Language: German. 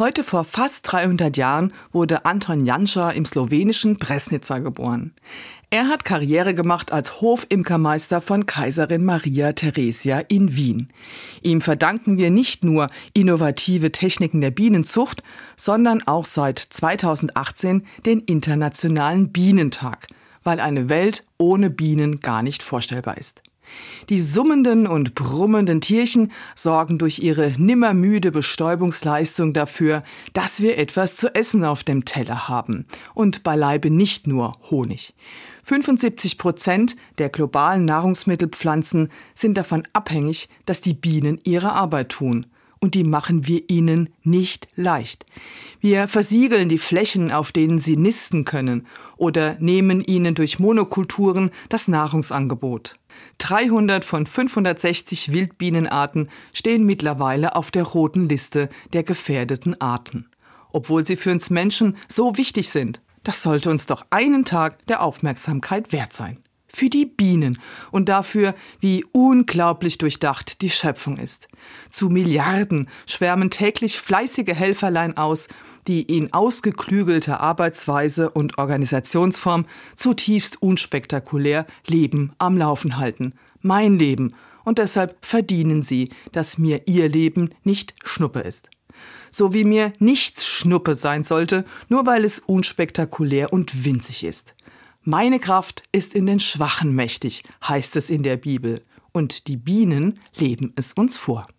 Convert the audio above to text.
Heute vor fast 300 Jahren wurde Anton Janša im slowenischen Bresnica geboren. Er hat Karriere gemacht als Hofimkermeister von Kaiserin Maria Theresia in Wien. Ihm verdanken wir nicht nur innovative Techniken der Bienenzucht, sondern auch seit 2018 den Internationalen Bienentag, weil eine Welt ohne Bienen gar nicht vorstellbar ist. Die summenden und brummenden Tierchen sorgen durch ihre nimmermüde Bestäubungsleistung dafür, dass wir etwas zu essen auf dem Teller haben. Und beileibe nicht nur Honig. 75% der globalen Nahrungsmittelpflanzen sind davon abhängig, dass die Bienen ihre Arbeit tun. Und die machen wir ihnen nicht leicht. Wir versiegeln die Flächen, auf denen sie nisten können, oder nehmen ihnen durch Monokulturen das Nahrungsangebot. 300 von 560 Wildbienenarten stehen mittlerweile auf der roten Liste der gefährdeten Arten. Obwohl sie für uns Menschen so wichtig sind, das sollte uns doch einen Tag der Aufmerksamkeit wert sein. Für die Bienen und dafür, wie unglaublich durchdacht die Schöpfung ist. Zu Milliarden schwärmen täglich fleißige Helferlein aus, die in ausgeklügelter Arbeitsweise und Organisationsform zutiefst unspektakulär Leben am Laufen halten. Mein Leben. Und deshalb verdienen sie, dass mir ihr Leben nicht Schnuppe ist. So wie mir nichts Schnuppe sein sollte, nur weil es unspektakulär und winzig ist. Meine Kraft ist in den Schwachen mächtig, heißt es in der Bibel. Und die Bienen leben es uns vor.